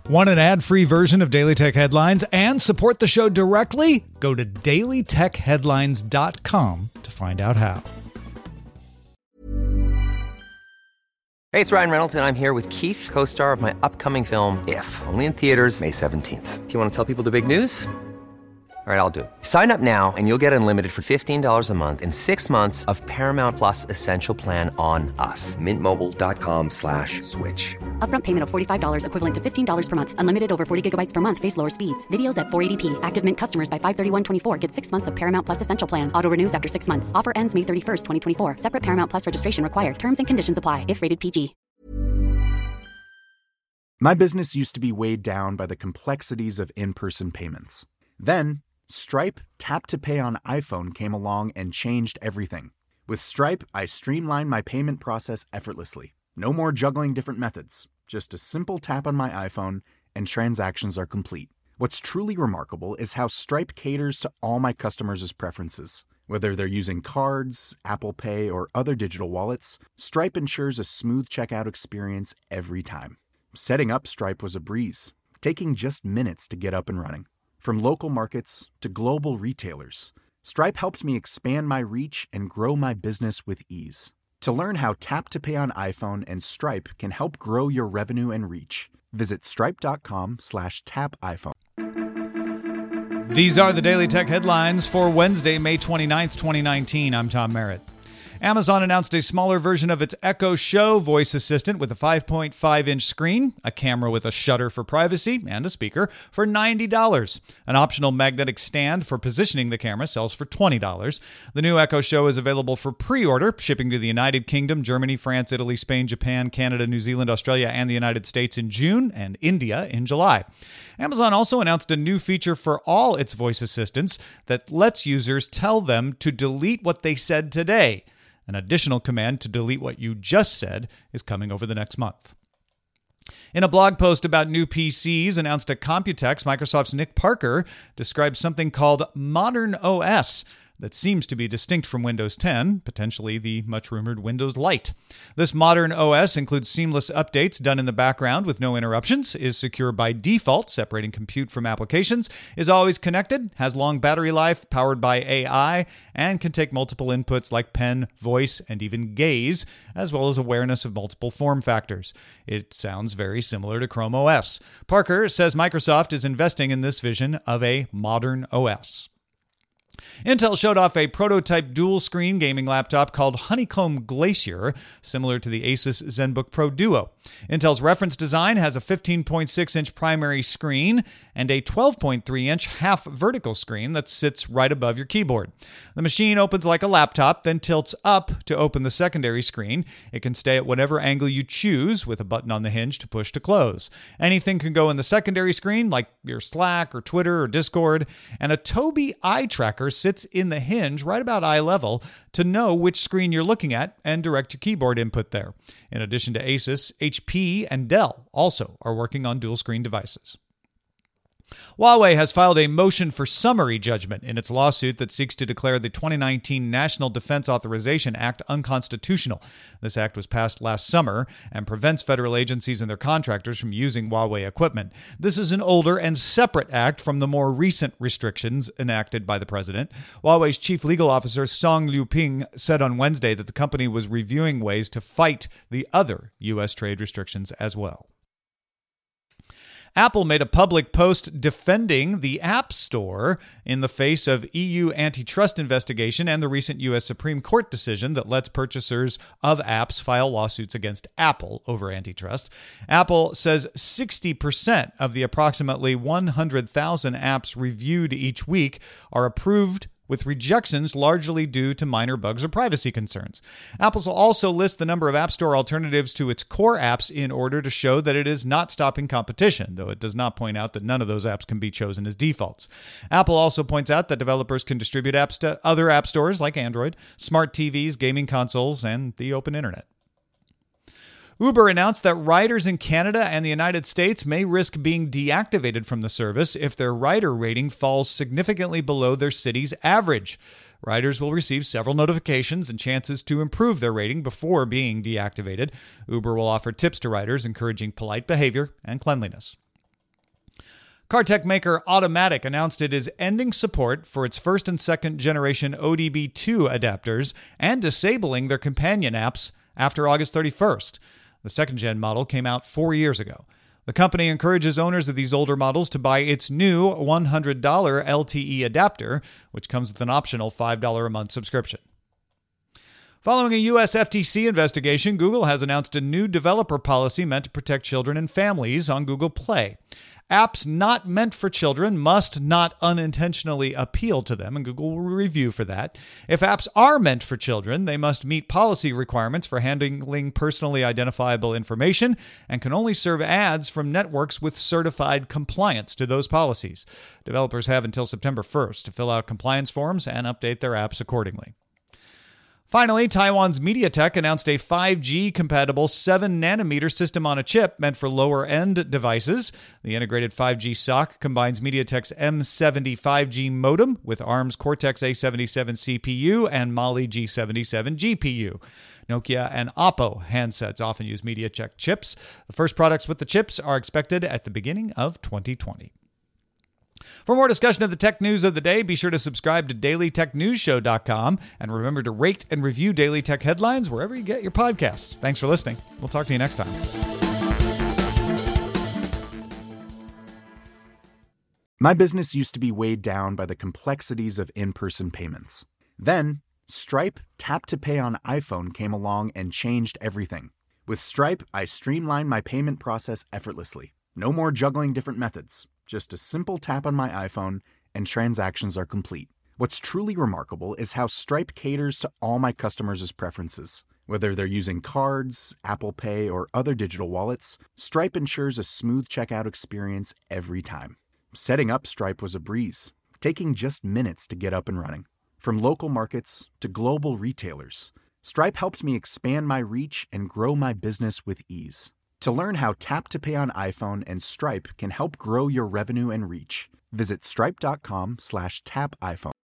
Want an ad-free version of Daily Tech Headlines and support the show directly? Go to dailytechheadlines.com to find out how. Hey, it's Ryan Reynolds, and I'm here with Keith, co-star of my upcoming film, If, only in theaters May 17th. Do you want to tell people the big news? All right, I'll do it. Sign up now and you'll get unlimited for $15 a month and 6 months of Paramount Plus Essential Plan on us. MintMobile.com/switch. Upfront payment of $45 equivalent to $15 per month. Unlimited over 40 gigabytes per month. Face lower speeds. Videos at 480p. Active Mint customers by 531.24 get 6 months of Paramount Plus Essential Plan. Auto renews after 6 months. Offer ends May 31st, 2024. Separate Paramount Plus registration required. Terms and conditions apply if rated PG. My business used to be weighed down by the complexities of in-person payments. Then, Stripe Tap to Pay on iPhone came along and changed everything. With Stripe, I streamlined my payment process effortlessly. No more juggling different methods. Just a simple tap on my iPhone and transactions are complete. What's truly remarkable is how Stripe caters to all my customers' preferences. Whether they're using cards, Apple Pay, or other digital wallets, Stripe ensures a smooth checkout experience every time. Setting up Stripe was a breeze, taking just minutes to get up and running. From local markets to global retailers, Stripe helped me expand my reach and grow my business with ease. To learn how Tap to Pay on iPhone and Stripe can help grow your revenue and reach, visit stripe.com/tapiphone. These are the Daily Tech Headlines for Wednesday, May 29th, 2019. I'm Tom Merritt. Amazon announced a smaller version of its Echo Show voice assistant with a 5.5-inch screen, a camera with a shutter for privacy, and a speaker for $90. An optional magnetic stand for positioning the camera sells for $20. The new Echo Show is available for pre-order, shipping to the United Kingdom, Germany, France, Italy, Spain, Japan, Canada, New Zealand, Australia, and the United States in June, and India in July. Amazon also announced a new feature for all its voice assistants that lets users tell them to delete what they said today. An additional command to delete what you just said is coming over the next month. In a blog post about new PCs announced at Computex, Microsoft's Nick Parker described something called Modern OS that seems to be distinct from Windows 10, potentially the much-rumored Windows Lite. This modern OS includes seamless updates done in the background with no interruptions, is secure by default, separating compute from applications, is always connected, has long battery life, powered by AI, and can take multiple inputs like pen, voice, and even gaze, as well as awareness of multiple form factors. It sounds very similar to Chrome OS. Parker says Microsoft is investing in this vision of a modern OS. Intel showed off a prototype dual-screen gaming laptop called Honeycomb Glacier, similar to the Asus ZenBook Pro Duo. Intel's reference design has a 15.6-inch primary screen and a 12.3-inch half-vertical screen that sits right above your keyboard. The machine opens like a laptop, then tilts up to open the secondary screen. It can stay at whatever angle you choose, with a button on the hinge to push to close. Anything can go in the secondary screen, like your Slack or Twitter or Discord, and a Tobii eye tracker sits in the hinge right about eye level to know which screen you're looking at and direct your keyboard input there. In addition to Asus, HP and Dell also are working on dual screen devices. Huawei has filed a motion for summary judgment in its lawsuit that seeks to declare the 2019 National Defense Authorization Act unconstitutional. This act was passed last summer and prevents federal agencies and their contractors from using Huawei equipment. This is an older and separate act from the more recent restrictions enacted by the president. Huawei's chief legal officer, Song Liuping, said on Wednesday that the company was reviewing ways to fight the other U.S. trade restrictions as well. Apple made a public post defending the App Store in the face of EU antitrust investigation and the recent U.S. Supreme Court decision that lets purchasers of apps file lawsuits against Apple over antitrust. Apple says 60% of the approximately 100,000 apps reviewed each week are approved, with rejections largely due to minor bugs or privacy concerns. Apple will also list the number of App Store alternatives to its core apps in order to show that it is not stopping competition, though it does not point out that none of those apps can be chosen as defaults. Apple also points out that developers can distribute apps to other app stores like Android, smart TVs, gaming consoles, and the open internet. Uber announced that riders in Canada and the United States may risk being deactivated from the service if their rider rating falls significantly below their city's average. Riders will receive several notifications and chances to improve their rating before being deactivated. Uber will offer tips to riders encouraging polite behavior and cleanliness. Car tech maker Automatic announced it is ending support for its first and second generation ODB2 adapters and disabling their companion apps after August 31st. The second gen model came out 4 years ago. The company encourages owners of these older models to buy its new $100 LTE adapter, which comes with an optional $5 a month subscription. Following a U.S. FTC investigation, Google has announced a new developer policy meant to protect children and families on Google Play. Apps not meant for children must not unintentionally appeal to them, and Google will review for that. If apps are meant for children, they must meet policy requirements for handling personally identifiable information and can only serve ads from networks with certified compliance to those policies. Developers have until September 1st to fill out compliance forms and update their apps accordingly. Finally, Taiwan's MediaTek announced a 5G-compatible 7nm system on a chip meant for lower-end devices. The integrated 5G SoC combines MediaTek's M70 5G modem with ARM's Cortex-A77 CPU and Mali G77 GPU. Nokia and Oppo handsets often use MediaTek chips. The first products with the chips are expected at the beginning of 2020. For more discussion of the tech news of the day, be sure to subscribe to dailytechnewsshow.com and remember to rate and review Daily Tech Headlines wherever you get your podcasts. Thanks for listening. We'll talk to you next time. My business used to be weighed down by the complexities of in-person payments. Then, Stripe Tap to Pay on iPhone came along and changed everything. With Stripe, I streamlined my payment process effortlessly. No more juggling different methods. Just a simple tap on my iPhone and transactions are complete. What's truly remarkable is how Stripe caters to all my customers' preferences. Whether they're using cards, Apple Pay, or other digital wallets, Stripe ensures a smooth checkout experience every time. Setting up Stripe was a breeze, taking just minutes to get up and running. From local markets to global retailers, Stripe helped me expand my reach and grow my business with ease. To learn how Tap to Pay on iPhone and Stripe can help grow your revenue and reach, visit stripe.com/tapiphone.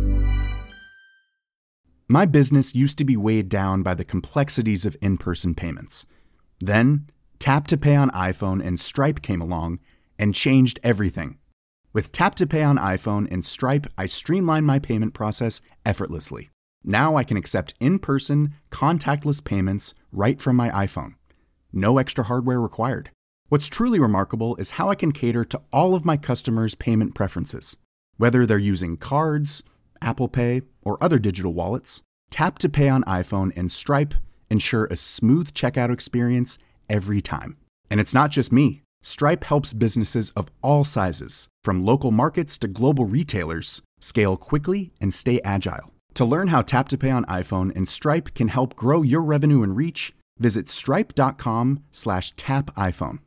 My business used to be weighed down by the complexities of in-person payments. Then, Tap to Pay on iPhone and Stripe came along and changed everything. With Tap to Pay on iPhone and Stripe, I streamlined my payment process effortlessly. Now I can accept in-person, contactless payments right from my iPhone. No extra hardware required. What's truly remarkable is how I can cater to all of my customers' payment preferences. Whether they're using cards, Apple Pay, or other digital wallets, Tap to Pay on iPhone and Stripe ensure a smooth checkout experience every time. And it's not just me. Stripe helps businesses of all sizes, from local markets to global retailers, scale quickly and stay agile. To learn how Tap to Pay on iPhone and Stripe can help grow your revenue and reach, visit stripe.com/tapiphone.